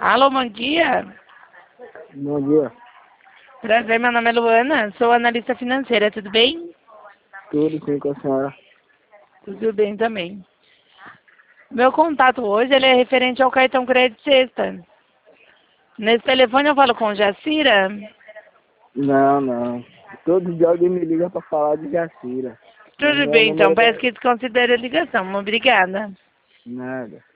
Alô, bom dia. Bom dia. Prazer, meu nome é Luana, sou analista financeira, tudo bem? Tudo sim com a senhora. Tudo bem também. Meu contato hoje ele é referente ao cartão crédito sexta. Nesse telefone eu falo com Jacira. Não. Todo dia alguém me liga pra falar de Jacira. Mas Tudo não é o bem, então, número peço da... que desconsidere a ligação. Obrigada. Nada.